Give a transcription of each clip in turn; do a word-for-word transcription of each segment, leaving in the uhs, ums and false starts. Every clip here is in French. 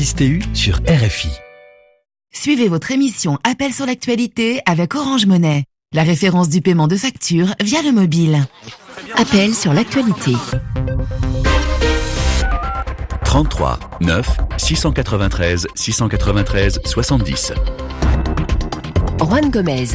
S T U sur R F I. Suivez votre émission Appel sur l'actualité avec Orange Money, la référence du paiement de factures via le mobile. Appel sur l'actualité. trente-trois neuf six cent quatre-vingt-treize six cent quatre-vingt-treize soixante-dix. Juan Gomez.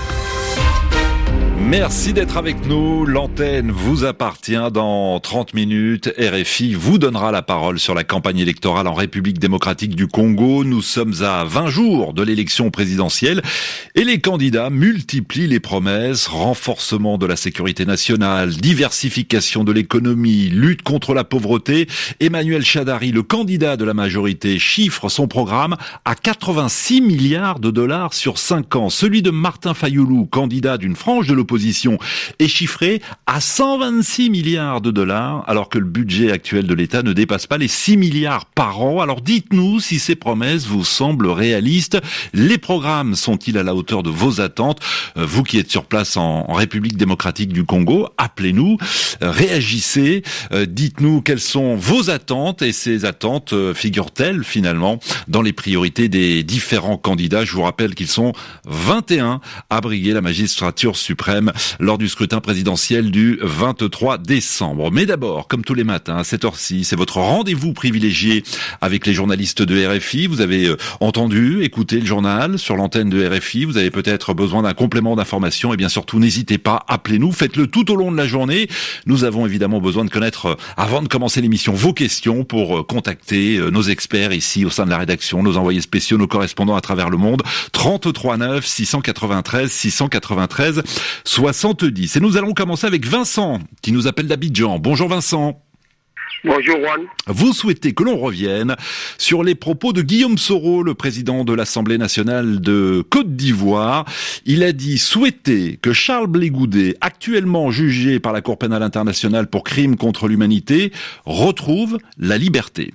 Merci d'être avec nous. L'antenne vous appartient dans trente minutes. R F I vous donnera la parole sur la campagne électorale en République démocratique du Congo. Nous sommes à vingt jours de l'élection présidentielle et les candidats multiplient les promesses. Renforcement de la sécurité nationale, diversification de l'économie, lutte contre la pauvreté. Emmanuel Shadary, le candidat de la majorité, chiffre son programme à quatre-vingt-six milliards de dollars sur cinq ans. Celui de Martin Fayulu, candidat d'une frange de l'opposition, est chiffré à cent vingt-six milliards de dollars, alors que le budget actuel de l'État ne dépasse pas les six milliards par an. Alors dites-nous si ces promesses vous semblent réalistes. Les programmes sont-ils à la hauteur de vos attentes? Vous qui êtes sur place en, en République démocratique du Congo, appelez-nous, réagissez, dites-nous quelles sont vos attentes et ces attentes figurent-elles finalement dans les priorités des différents candidats. Je vous rappelle qu'ils sont vingt et un à briguer la magistrature suprême lors du scrutin présidentiel du vingt-trois décembre. Mais d'abord, comme tous les matins, à cette heure-ci, c'est votre rendez-vous privilégié avec les journalistes de R F I. Vous avez entendu, écouté le journal sur l'antenne de R F I. Vous avez peut-être besoin d'un complément d'information. Et bien surtout, n'hésitez pas, appelez-nous. Faites-le tout au long de la journée. Nous avons évidemment besoin de connaître, avant de commencer l'émission, vos questions pour contacter nos experts ici au sein de la rédaction, nos envoyés spéciaux, nos correspondants à travers le monde. trente-trois neuf six cent quatre-vingt-treize six cent quatre-vingt-treize soixante-dix. Et nous allons commencer avec Vincent, qui nous appelle d'Abidjan. Bonjour Vincent. Bonjour Juan. Vous souhaitez que l'on revienne sur les propos de Guillaume Soro, le président de l'Assemblée nationale de Côte d'Ivoire. Il a dit souhaiter que Charles Blé Goudé, actuellement jugé par la Cour pénale internationale pour crimes contre l'humanité, retrouve la liberté.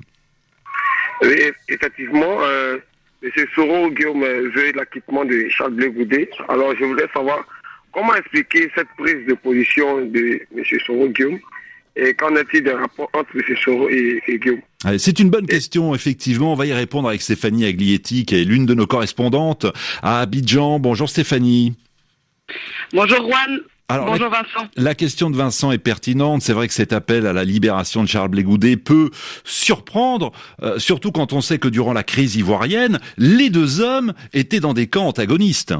Oui, effectivement, euh, M. Soro, Guillaume, veut l'acquittement de Charles Blé Goudé. Alors je voudrais savoir comment expliquer cette prise de position de M. Soro, Guillaume, et qu'en est-il des rapports entre M. Soro et, et Guillaume? Allez, c'est une bonne question, effectivement. On va y répondre avec Stéphanie Aglietti, qui est l'une de nos correspondantes à Abidjan. Bonjour Stéphanie. Bonjour Juan. Alors, Bonjour la, Vincent. La question de Vincent est pertinente. C'est vrai que cet appel à la libération de Charles Blé Goudé peut surprendre, euh, surtout quand on sait que durant la crise ivoirienne, les deux hommes étaient dans des camps antagonistes.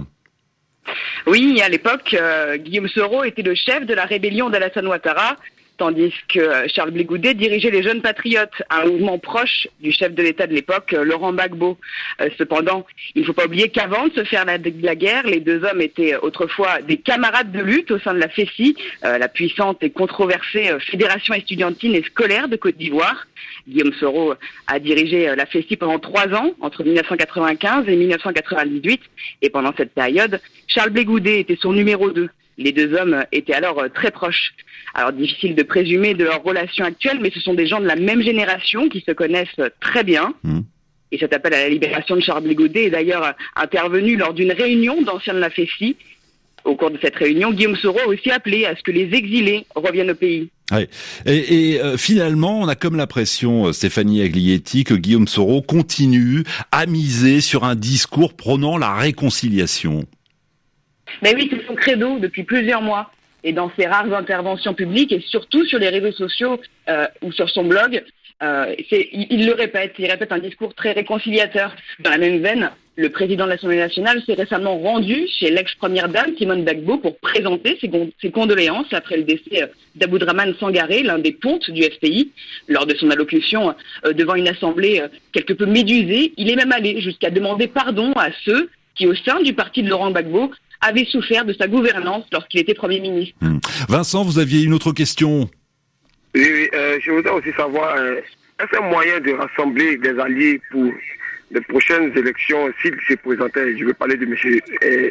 Oui, à l'époque, euh, Guillaume Soro était le chef de la rébellion d'Alassane Ouattara, tandis que Charles Blé Goudé dirigeait les Jeunes Patriotes, un mouvement proche du chef de l'État de l'époque, Laurent Gbagbo. Euh, cependant, il ne faut pas oublier qu'avant de se faire la, la guerre, les deux hommes étaient autrefois des camarades de lutte au sein de la FESI, euh, la puissante et controversée euh, fédération estudiantine et scolaire de Côte d'Ivoire. Guillaume Soro a dirigé la FESI pendant trois ans, entre dix-neuf cent quatre-vingt-quinze et dix-neuf cent quatre-vingt-dix-huit, et pendant cette période, Charles Blé Goudé était son numéro deux. Les deux hommes étaient alors très proches. Alors difficile de présumer de leur relation actuelle, mais ce sont des gens de la même génération qui se connaissent très bien. Mmh. Et cet appel à la libération de Charles Blé Goudé est d'ailleurs intervenu lors d'une réunion d'anciens de la FESI. Au cours de cette réunion, Guillaume Soro a aussi appelé à ce que les exilés reviennent au pays. Ouais. Et, et euh, finalement, on a comme l'impression, Stéphanie Aglietti, que Guillaume Soro continue à miser sur un discours prônant la réconciliation. Mais oui, c'est son credo depuis plusieurs mois. Et dans ses rares interventions publiques, et surtout sur les réseaux sociaux euh, ou sur son blog, euh, c'est, il, il le répète, il répète un discours très réconciliateur. Dans la même veine, le président de l'Assemblée nationale s'est récemment rendu chez l'ex-première dame, Simone Gbagbo, pour présenter ses, con- ses condoléances après le décès d'Aboudraman Sangaré, l'un des pontes du F P I. Lors de son allocution euh, devant une assemblée euh, quelque peu médusée, il est même allé jusqu'à demander pardon à ceux qui, au sein du parti de Laurent Gbagbo, avait souffert de sa gouvernance lorsqu'il était Premier ministre. Mmh. Vincent, vous aviez une autre question? Oui, oui euh, je voudrais aussi savoir, euh, est-ce un moyen de rassembler des alliés pour les prochaines élections, s'il se présentait? Je veux parler de M. Euh,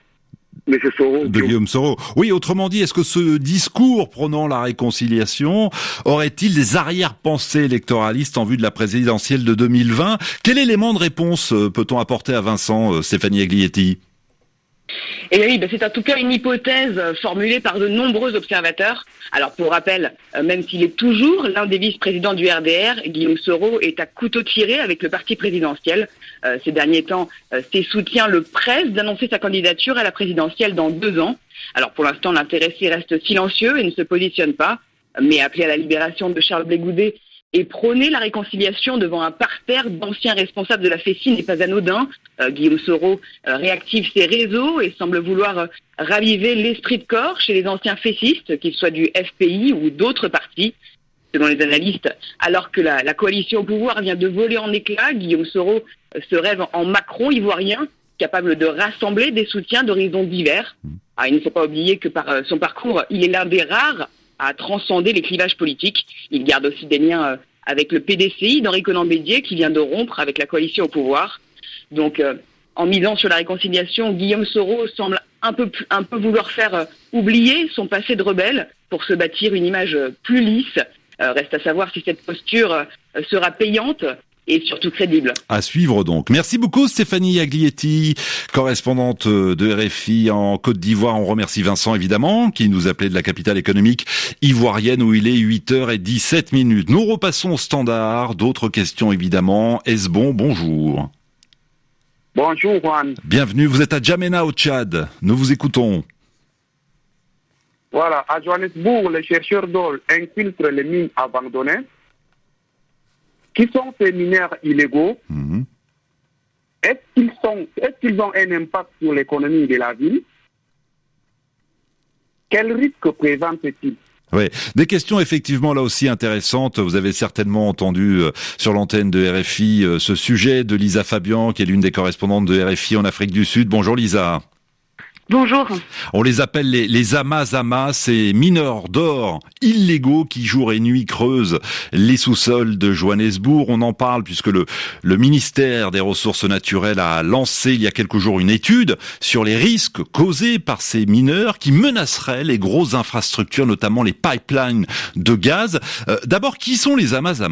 M. Soro. De Guillaume Soro. Oui, autrement dit, est-ce que ce discours prônant la réconciliation aurait-il des arrière-pensées électoralistes en vue de la présidentielle de deux mille vingt? Quel élément de réponse peut-on apporter à Vincent, Stéphanie Aglietti? Eh bien oui, ben c'est en tout cas une hypothèse euh, formulée par de nombreux observateurs. Alors pour rappel, euh, même s'il est toujours l'un des vice-présidents du R D R, Guillaume Soro est à couteau tiré avec le parti présidentiel. Euh, ces derniers temps, euh, ses soutiens le pressent d'annoncer sa candidature à la présidentielle dans deux ans. Alors pour l'instant, l'intéressé reste silencieux et ne se positionne pas, mais appelé à la libération de Charles Blé Goudet et prôner la réconciliation devant un parterre d'anciens responsables de la Fessi n'est pas anodin. Euh, Guillaume Soro euh, réactive ses réseaux et semble vouloir euh, raviver l'esprit de corps chez les anciens fessistes, qu'ils soient du F P I ou d'autres partis. Selon les analystes, alors que la, la coalition au pouvoir vient de voler en éclats, Guillaume Soro euh, se rêve en Macron ivoirien, capable de rassembler des soutiens d'horizons divers. Ah, il ne faut pas oublier que par euh, son parcours, il est l'un des rares à transcender les clivages politiques. Il garde aussi des liens euh, avec le P D C I d'Henri Konan-Bédier qui vient de rompre avec la coalition au pouvoir. Donc, euh, en misant sur la réconciliation, Guillaume Soro semble un peu, un peu vouloir faire euh, oublier son passé de rebelle pour se bâtir une image euh, plus lisse. Euh, reste à savoir si cette posture euh, sera payante et surtout crédible. À suivre donc. Merci beaucoup Stéphanie Aglietti, correspondante de R F I en Côte d'Ivoire. On remercie Vincent évidemment, qui nous appelait de la capitale économique ivoirienne où il est huit heures dix-sept minutes. Nous repassons au standard. D'autres questions évidemment. Esbon, bonjour. Bonjour Juan. Bienvenue, vous êtes à Djamena au Tchad. Nous vous écoutons. Voilà, à Johannesburg, les chercheurs d'or infiltrent les mines abandonnées. Qui sont ces mineurs illégaux? Mmh. Est-ce qu'ils sont, est-ce qu'ils ont un impact sur l'économie de la ville? Quel risque présentent-ils? Oui, des questions effectivement là aussi intéressantes. Vous avez certainement entendu euh, sur l'antenne de R F I euh, ce sujet de Lisa Fabian, qui est l'une des correspondantes de R F I en Afrique du Sud. Bonjour Lisa. Bonjour. On les appelle les, les amas-amas, ces mineurs d'or illégaux qui jour et nuit creusent les sous-sols de Johannesburg. On en parle puisque le, le ministère des Ressources naturelles a lancé il y a quelques jours une étude sur les risques causés par ces mineurs qui menaceraient les grosses infrastructures, notamment les pipelines de gaz. Euh, d'abord, qui sont les amas-amas ?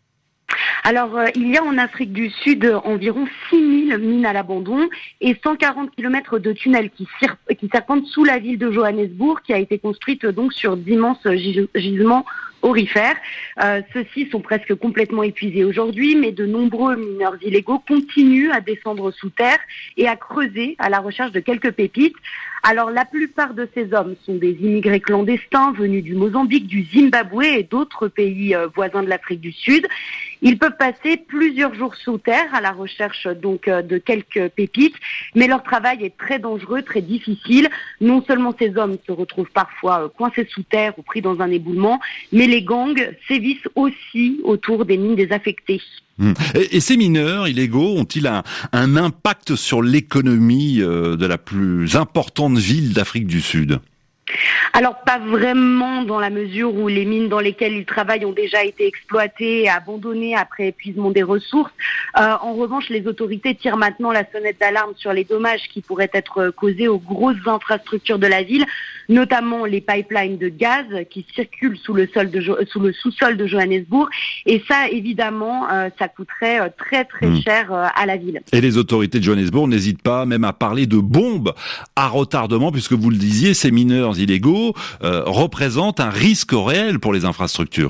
Alors, euh, il y a en Afrique du Sud euh, environ six mille mines à l'abandon et cent quarante kilomètres de tunnels qui, cir- qui serpentent sous la ville de Johannesburg, qui a été construite euh, donc sur d'immenses gis- gisements aurifères. Euh, ceux-ci sont presque complètement épuisés aujourd'hui, mais de nombreux mineurs illégaux continuent à descendre sous terre et à creuser à la recherche de quelques pépites. Alors, la plupart de ces hommes sont des immigrés clandestins venus du Mozambique, du Zimbabwe et d'autres pays euh, voisins de l'Afrique du Sud. Ils peuvent passer plusieurs jours sous terre à la recherche donc euh, de quelques pépites, mais leur travail est très dangereux, très difficile. Non seulement ces hommes se retrouvent parfois euh, coincés sous terre ou pris dans un éboulement, mais les gangs sévissent aussi autour des mines désaffectées. Mmh. Et, et ces mineurs illégaux ont-ils un, un impact sur l'économie euh, de la plus importante ville d'Afrique du Sud ? Alors pas vraiment, dans la mesure où les mines dans lesquelles ils travaillent ont déjà été exploitées et abandonnées après épuisement des ressources. Euh, en revanche, les autorités tirent maintenant la sonnette d'alarme sur les dommages qui pourraient être causés aux grosses infrastructures de la ville, notamment les pipelines de gaz qui circulent sous le, sol de jo- sous le sous-sol de Johannesburg. Et ça, évidemment, euh, ça coûterait euh, très très mmh. cher euh, à la ville. Et les autorités de Johannesburg n'hésitent pas même à parler de bombes à retardement, puisque vous le disiez, ces mineurs illégaux euh, représentent un risque réel pour les infrastructures.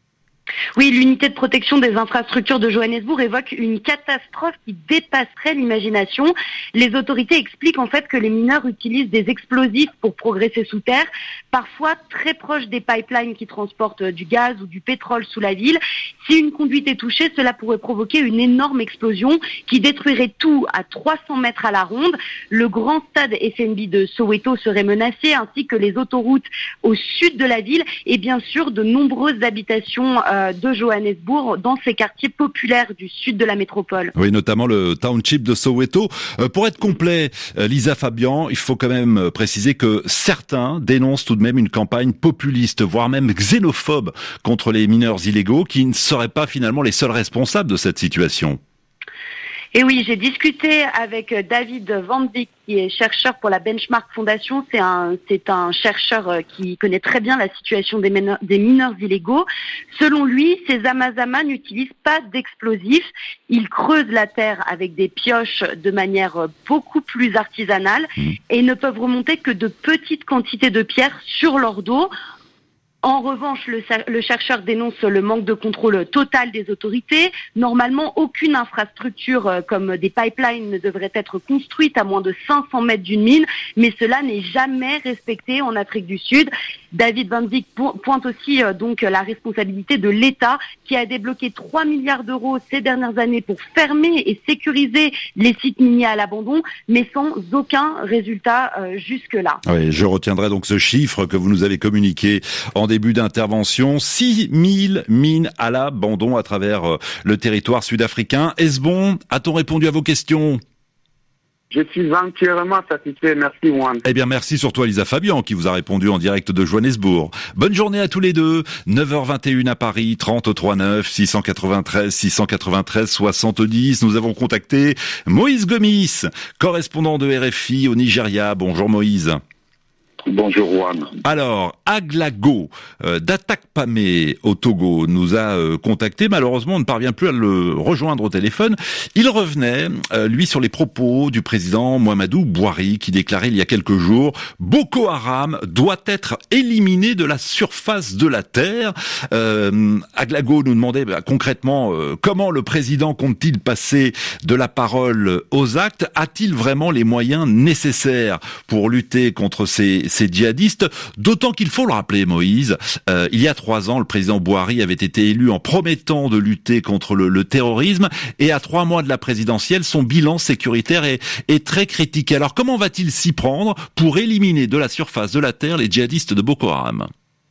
Oui, l'unité de protection des infrastructures de Johannesburg évoque une catastrophe qui dépasserait l'imagination. Les autorités expliquent en fait que les mineurs utilisent des explosifs pour progresser sous terre, parfois très proches des pipelines qui transportent du gaz ou du pétrole sous la ville. Si une conduite est touchée, cela pourrait provoquer une énorme explosion qui détruirait tout à trois cents mètres à la ronde. Le grand stade F N B de Soweto serait menacé, ainsi que les autoroutes au sud de la ville et bien sûr de nombreuses habitations euh, de Johannesburg dans ces quartiers populaires du sud de la métropole. Oui, notamment le township de Soweto. Euh, pour être complet, euh, Lisa Fabian, il faut quand même préciser que certains dénoncent tout de même une campagne populiste, voire même xénophobe contre les mineurs illégaux qui ne seraient pas finalement les seuls responsables de cette situation. Et oui, j'ai discuté avec David Van Wyk, qui est chercheur pour la Benchmark Foundation. C'est un, c'est un chercheur qui connaît très bien la situation des mineurs, des mineurs illégaux. Selon lui, ces Amazama n'utilisent pas d'explosifs. Ils creusent la terre avec des pioches de manière beaucoup plus artisanale et ne peuvent remonter que de petites quantités de pierres sur leur dos. En revanche, le, le chercheur dénonce le manque de contrôle total des autorités. Normalement, aucune infrastructure euh, comme des pipelines ne devrait être construite à moins de cinq cents mètres d'une mine, mais cela n'est jamais respecté en Afrique du Sud. David Van Wyk pointe aussi euh, donc la responsabilité de l'État qui a débloqué trois milliards d'euros ces dernières années pour fermer et sécuriser les sites miniers à l'abandon, mais sans aucun résultat euh, jusque-là. Oui, je retiendrai donc ce chiffre que vous nous avez communiqué en début d'intervention. six mille mines à l'abandon à travers euh, le territoire sud-africain. Est-ce bon? A-t-on répondu à vos questions? Je suis entièrement satisfait. Merci, Juan. Eh bien, merci surtout à Lisa Fabian qui vous a répondu en direct de Johannesburg. Bonne journée à tous les deux. neuf heures vingt et une à Paris, trente-trois neuf, six cent quatre-vingt-treize, six cent quatre-vingt-treize, soixante-dix. Nous avons contacté Moïse Gomis, correspondant de R F I au Nigeria. Bonjour Moïse. Bonjour Juan. Alors, Aglago euh, d'Atakpamé au Togo nous a euh, contacté. Malheureusement, on ne parvient plus à le rejoindre au téléphone. Il revenait, euh, lui, sur les propos du président Mouhamadou Bouhari qui déclarait il y a quelques jours « Boko Haram doit être éliminé de la surface de la terre euh, ». Aglago nous demandait bah, concrètement euh, comment le président compte-t-il passer de la parole aux actes? A-t-il vraiment les moyens nécessaires pour lutter contre ces ces djihadistes, d'autant qu'il faut le rappeler, Moïse, euh, il y a trois ans, le président Bouhari avait été élu en promettant de lutter contre le, le terrorisme, et à trois mois de la présidentielle, son bilan sécuritaire est, est très critique. Alors comment va-t-il s'y prendre pour éliminer de la surface de la terre les djihadistes de Boko Haram?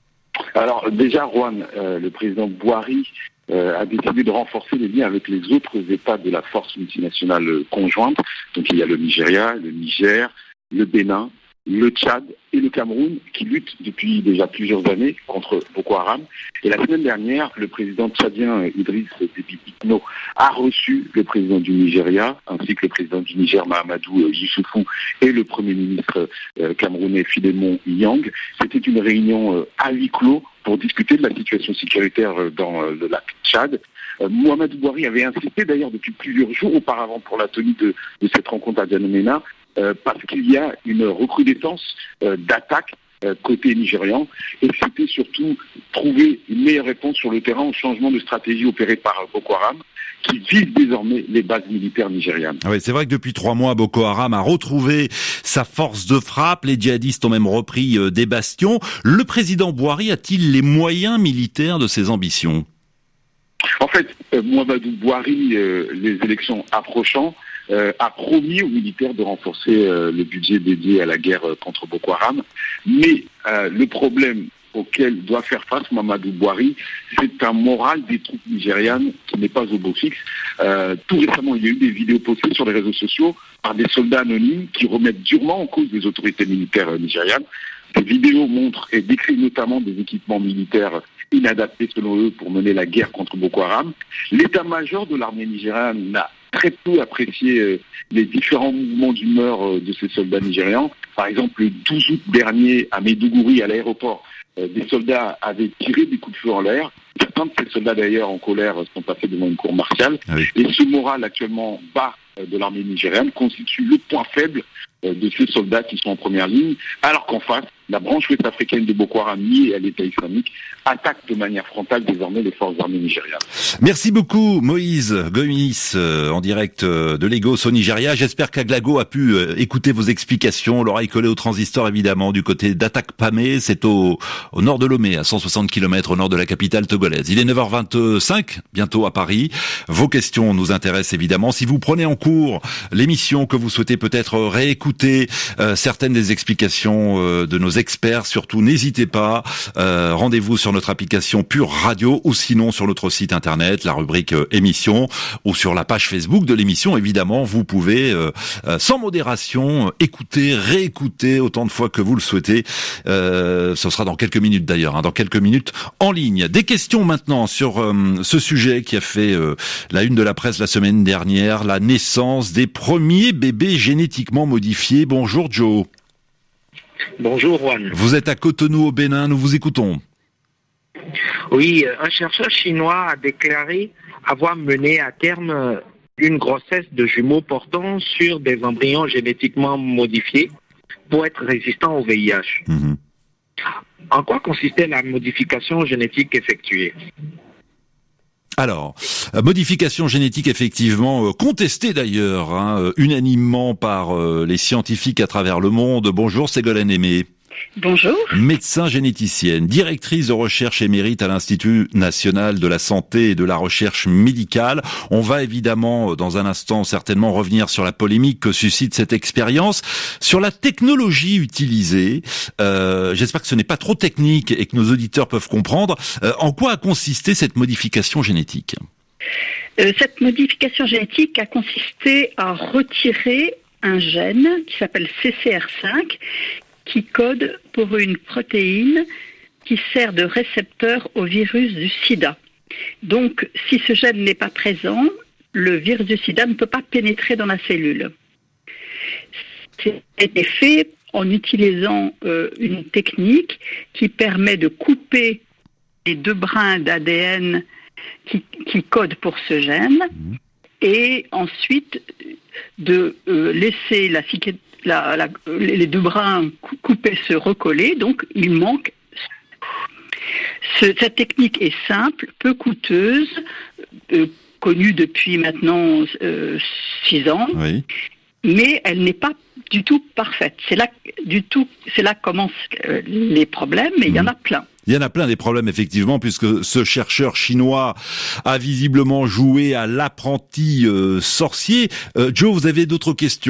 Alors déjà, Juan, euh, le président Bouhari Euh, a décidé de renforcer les liens avec les autres États de la force multinationale conjointe. Donc il y a le Nigeria, le Niger, le Bénin, le Tchad et le Cameroun qui luttent depuis déjà plusieurs années contre Boko Haram. Et la semaine dernière, le président tchadien Idriss Déby Itno a reçu le président du Nigeria, ainsi que le président du Niger Mahamadou Issoufou et le premier ministre euh, camerounais Philémon Yang. C'était une réunion euh, à huis clos pour discuter de la situation sécuritaire dans euh, le lac Tchad. Euh, Mouhamadou Bouhari avait insisté d'ailleurs depuis plusieurs jours auparavant pour la tenue de, de cette rencontre à N'Djamena, euh, parce qu'il y a une recrudescence euh, d'attaques euh, côté nigérian, et c'était surtout trouver une meilleure réponse sur le terrain au changement de stratégie opéré par Boko Haram, qui vise désormais les bases militaires nigérianes. Oui, c'est vrai que depuis trois mois, Boko Haram a retrouvé sa force de frappe. Les djihadistes ont même repris euh, des bastions. Le président Bouhari a-t-il les moyens militaires de ses ambitions? En fait, euh, Mouhamadou Bouhari, euh, les élections approchant, euh, a promis aux militaires de renforcer euh, le budget dédié à la guerre euh, contre Boko Haram. Mais euh, le problème auquel doit faire face Mouhamadou Bouhari, c'est un moral des troupes nigérianes qui n'est pas au beau fixe. Euh, tout récemment, il y a eu des vidéos postées sur les réseaux sociaux par des soldats anonymes qui remettent durement en cause les autorités militaires euh, nigérianes. Ces vidéos montrent et décrivent notamment des équipements militaires inadaptés selon eux pour mener la guerre contre Boko Haram. L'état-major de l'armée nigériane n'a très peu apprécié euh, les différents mouvements d'humeur euh, de ces soldats nigérians. Par exemple, le douze août dernier, à Maiduguri, à l'aéroport, euh, des soldats avaient tiré des coups de feu en l'air. Certains de ces soldats, d'ailleurs, en colère, sont passés devant une cour martiale. Ah oui. Et ce moral actuellement bas euh, de l'armée nigériane constitue le point faible euh, de ces soldats qui sont en première ligne, alors qu'en face, la branche ouest-africaine de Boko Haram liée à l'État islamique attaque de manière frontale désormais les forces armées nigérianes. Merci beaucoup Moïse Gomis, euh, en direct euh, de Lagos au Nigeria. J'espère qu'Aglago a pu euh, écouter vos explications. L'oreille collée au transistor évidemment du côté d'Atakpamé, c'est au, au nord de Lomé, à cent soixante kilomètres au nord de la capitale togolaise. Il est neuf heures vingt-cinq, bientôt à Paris. Vos questions nous intéressent évidemment. Si vous prenez en cours l'émission, que vous souhaitez peut-être réécouter euh, certaines des explications euh, de nos experts. Surtout, n'hésitez pas. Euh, rendez-vous sur notre application Pure Radio ou sinon sur notre site internet, la rubrique euh, émission ou sur la page Facebook de l'émission. Évidemment, vous pouvez euh, euh, sans modération écouter, réécouter autant de fois que vous le souhaitez. Euh, ce sera dans quelques minutes d'ailleurs, hein, dans quelques minutes en ligne. Des questions maintenant sur euh, ce sujet qui a fait euh, la une de la presse la semaine dernière, la naissance des premiers bébés génétiquement modifiés. Bonjour Joe. Bonjour Juan. Vous êtes à Cotonou au Bénin, nous vous écoutons. Oui, un chercheur chinois a déclaré avoir mené à terme une grossesse de jumeaux portant sur des embryons génétiquement modifiés pour être résistants au V I H. Mmh. En quoi consistait la modification génétique effectuée ? Alors, modification génétique effectivement euh, contestée d'ailleurs, hein, euh, unanimement par euh, les scientifiques à travers le monde. Bonjour Ségolène Aimé. Bonjour. Médecin généticienne, directrice de recherche émérite à l'Institut national de la santé et de la recherche médicale. On va évidemment, dans un instant, certainement revenir sur la polémique que suscite cette expérience, sur la technologie utilisée. Euh, j'espère que ce n'est pas trop technique et que nos auditeurs peuvent comprendre. Euh, en quoi a consisté cette modification génétique ? euh, Cette modification génétique a consisté à retirer un gène qui s'appelle C C R cinq, qui code pour une protéine qui sert de récepteur au virus du sida. Donc, si ce gène n'est pas présent, le virus du sida ne peut pas pénétrer dans la cellule. C'est été fait en utilisant euh, une technique qui permet de couper les deux brins d'A D N qui, qui codent pour ce gène et ensuite de euh, laisser la cicatrice La, la, les deux brins coupés se recoller, donc il manque. Ce, cette technique est simple, peu coûteuse, euh, connue depuis maintenant euh, six ans, oui. Mais elle n'est pas du tout parfaite. C'est là, du tout, c'est là que commencent euh, les problèmes, mais mmh. il y en a plein. Il y en a plein des problèmes, effectivement, puisque ce chercheur chinois a visiblement joué à l'apprenti euh, sorcier. Euh, Joe, vous avez d'autres questions ?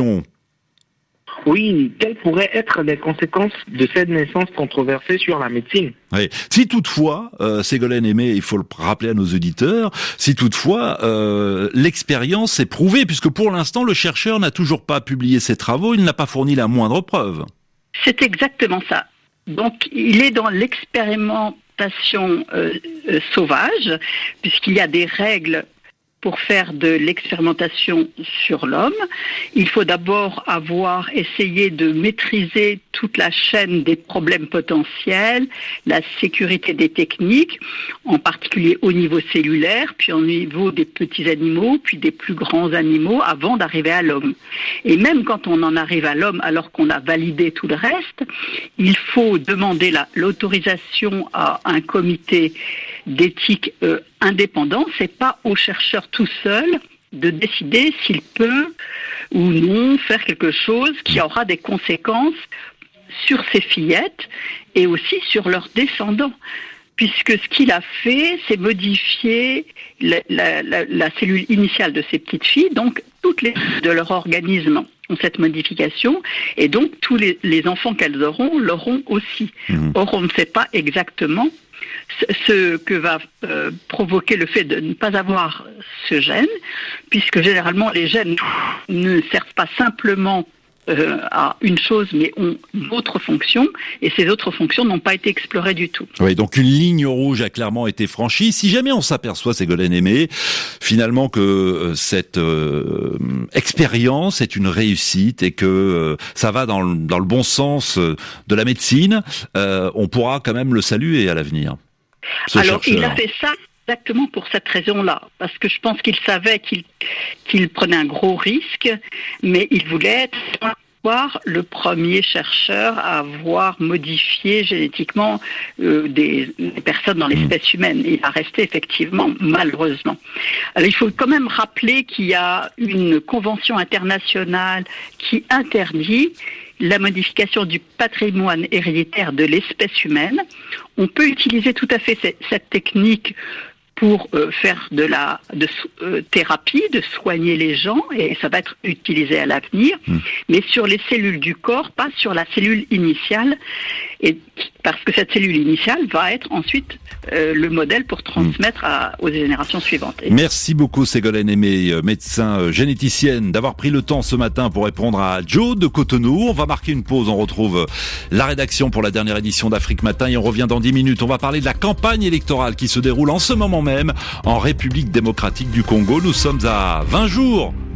Oui, quelles pourraient être les conséquences de cette naissance controversée sur la médecine ? Oui. Si toutefois, euh, Ségolène Aimé, il faut le rappeler à nos auditeurs, si toutefois euh, l'expérience est prouvée, puisque pour l'instant le chercheur n'a toujours pas publié ses travaux, il n'a pas fourni la moindre preuve. C'est exactement ça. Donc il est dans l'expérimentation euh, euh, sauvage, puisqu'il y a des règles pour faire de l'expérimentation sur l'homme. Il faut d'abord avoir essayé de maîtriser toute la chaîne des problèmes potentiels, la sécurité des techniques, en particulier au niveau cellulaire, puis au niveau des petits animaux, puis des plus grands animaux, avant d'arriver à l'homme. Et même quand on en arrive à l'homme, alors qu'on a validé tout le reste, il faut demander la, l'autorisation à un comité d'éthique euh, indépendant. C'est pas au chercheur tout seul de décider s'il peut ou non faire quelque chose qui aura des conséquences sur ses fillettes et aussi sur leurs descendants. Puisque ce qu'il a fait, c'est modifier la, la, la, la cellule initiale de ces petites filles, donc toutes les de leur organisme ont cette modification, et donc tous les, les enfants qu'elles auront l'auront aussi. Mmh. Or, on ne sait pas exactement ce que va euh, provoquer le fait de ne pas avoir ce gène, puisque généralement les gènes ne servent pas simplement euh, à une chose, mais ont d'autres fonctions, et ces autres fonctions n'ont pas été explorées du tout. Oui, donc une ligne rouge a clairement été franchie. Si jamais on s'aperçoit, Ségolène Aimé, finalement que euh, cette euh, expérience est une réussite et que euh, ça va dans le, dans le bon sens euh, de la médecine, euh, on pourra quand même le saluer à l'avenir. Alors, chercheur. Il a fait ça exactement pour cette raison-là, parce que je pense qu'il savait qu'il, qu'il prenait un gros risque, mais il voulait être le premier chercheur à avoir modifié génétiquement euh, des, des personnes dans l'espèce humaine. Il va rester effectivement, malheureusement. Alors, il faut quand même rappeler qu'il y a une convention internationale qui interdit la modification du patrimoine héréditaire de l'espèce humaine. On peut utiliser tout à fait cette, cette technique pour euh, faire de la de, euh, thérapie, de soigner les gens, et ça va être utilisé à l'avenir, mmh. mais sur les cellules du corps, pas sur la cellule initiale, et parce que cette cellule initiale va être ensuite euh, le modèle pour transmettre à, aux générations suivantes. Et merci beaucoup Ségolène Aimé, médecin généticienne, d'avoir pris le temps ce matin pour répondre à Joe de Cotonou. On va marquer une pause, on retrouve la rédaction pour la dernière édition d'Afrique Matin et on revient dans dix minutes. On va parler de la campagne électorale qui se déroule en ce moment même en République démocratique du Congo. Nous sommes à vingt jours